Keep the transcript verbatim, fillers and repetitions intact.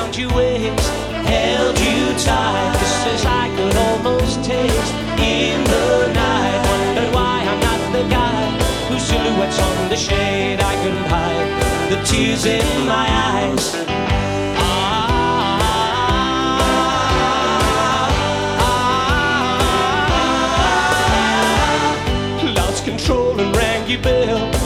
around your waist, held you tight, just as I could almost taste in the night. Wondered why I'm not the guy whose silhouette's on the shade I couldn't hide, the tears in my eyes. Control and rang your bell.